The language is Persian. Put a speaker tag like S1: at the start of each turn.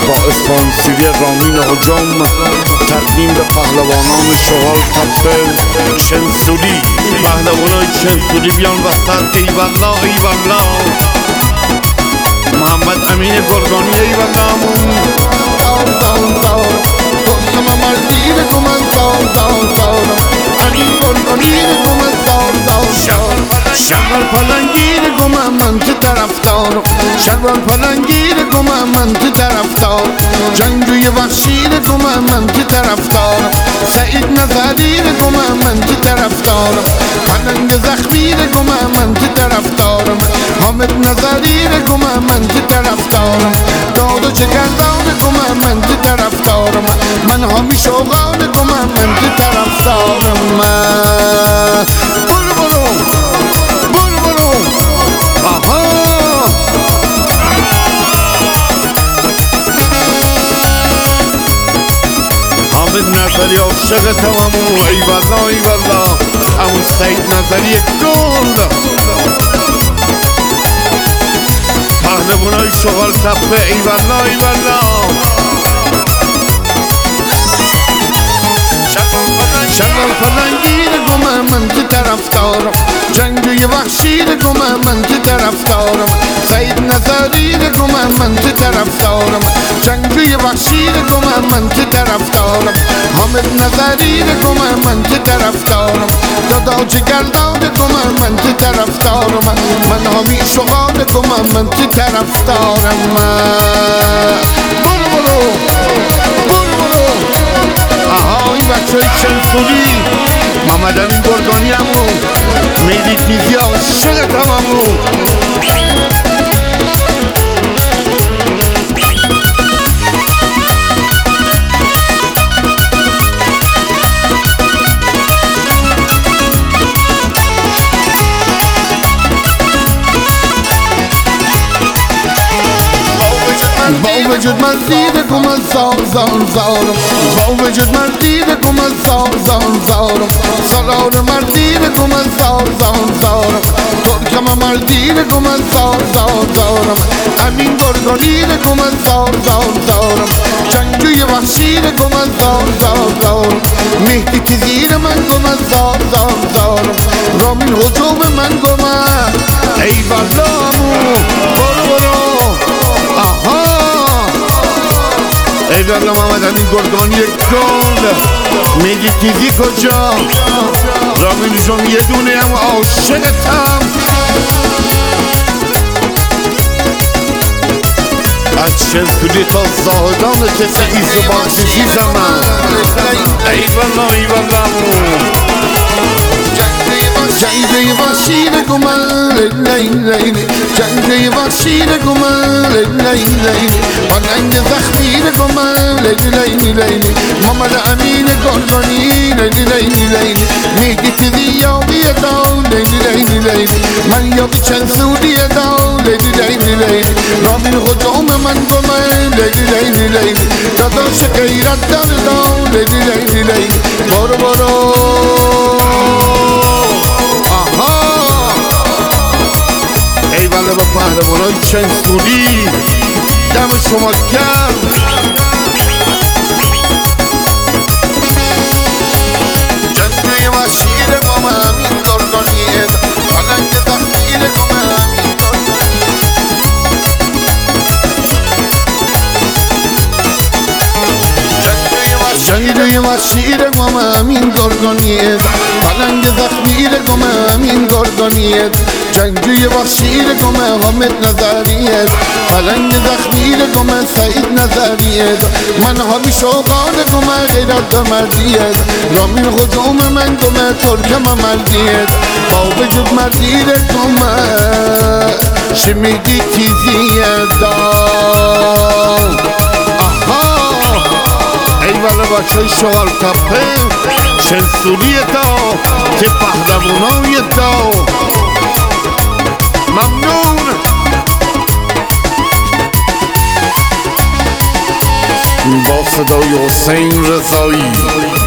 S1: با اسپانسری رامین حجام تقدیم به پهلوانان شغال تپه چنسوری. پهلوانای چنسوری بیان وسط. ایوالله ایوالله محمد امین گرگانی ایواللهمون.
S2: Come Martire come al Amin Gorgonire come al Şarval palangire come manti taraftar. Şarval palangire come manti taraftar. Cancuyu vahşire come manti taraftar. Said Nazarire come manti taraftar. Palang zakhmire come manti taraftar. Hamid Nazarire come manti taraftar. Dodo çekerdane come manti taraftar. من همیشه اوغان گمم من تو طرفدارم. برو برو برو برو آها حامد نظری عاشق تمامو. ایوالله ایوالله همون سعید نظری گل. پهلوانای شغال تپه. ایوالله ایوالله شرال پلنگیر گمه من تو طرفدارم. جنگوی وحشیر گمه من تو طرفدارم. سعید نظریر گمه من تو طرفدارم. جنگوی وحشیر گمه من تو طرفدارم. حامد نظریر گمه من تو طرفدارم. دادا جگردان گمه من تو طرفدارم. من همیشه شغال گمه من تو طرفدارم. برو برو برو برو آها این بچه های چنسوری. محمد امین گرگانی همو میدی تیزی عاشقت همو. با وجود من دیده کم از زارم. با وجود من دیده کم از زارم. سرار مردیده کم از زارم. ترکم مردیده کم از زارم. امین گرگانیده کم از زارم. جنگوی وحشیده کم از زارم. مهدی تزیر من کم از زارم. رامین حجوم من کم از ایواللهمو. برو برو آها ایوالله محمد امین گرگانی گل. میگی تیزی کجا؟ رامین جون یه دونه هم عاشقتم. از چنسوری تا زاهدان تسعیز و باکسیزی زمان. ایوالله ایوالله جنگی وحشیر گمل لیلی. جنگی وحشیر گمل لیلی. پلنگ زخمیر گمل لیلی. محمد امین گرگانی لیلی. میگی تیزی یاوی داو لیلی. من یاوی چنسوری داو لیلی. رامین حجوم من گمل لیلی. داداش غیرت در داو لیلی. برو برو ایواله با پهلوانای چنسوری. دم شما گرم. جنگوی وحشیر گم امین گرگانیه. پلنگ زخمیر گم امین جنگوی وحشیر گم امین گرگانیه. پلنگ زخمیر گم امین گرگانیه. جنگوی وحشیر گم حامد نظریه. پلنگ زخمیر گم سعید نظریه. من همیشه اوغان گم غیرت مردیه. رامین حجوم من گم ترکم مردیه. با وجود مردیره گم شمیدی تیزیه داو. آها ایواله بچه های شغال تپه چنسوری داو. که پهلوانای داو. ممنون. با صدای حسین رضایی.